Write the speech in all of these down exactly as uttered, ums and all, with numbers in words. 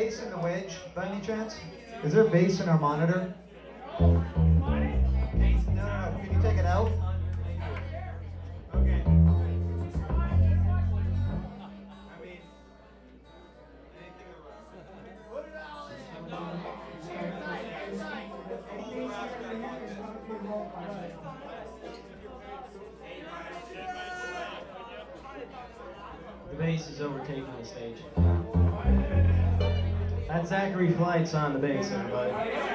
bass in the wedge by any chance? Is there bass in our monitor? No, no, no. Can you take it out? Okay. The bass is overtaking the stage. That's Zachary Flight's on the bass, everybody.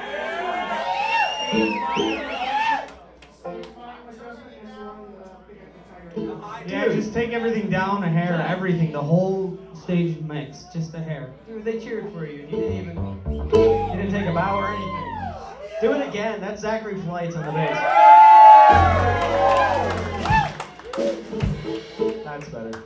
Yeah, just take everything down a hair, everything, the whole stage mix, just a hair. Dude, they cheered for you. You didn't even, you didn't take a bow or anything. Do it again. That's Zachary Flight's on the bass. That's better.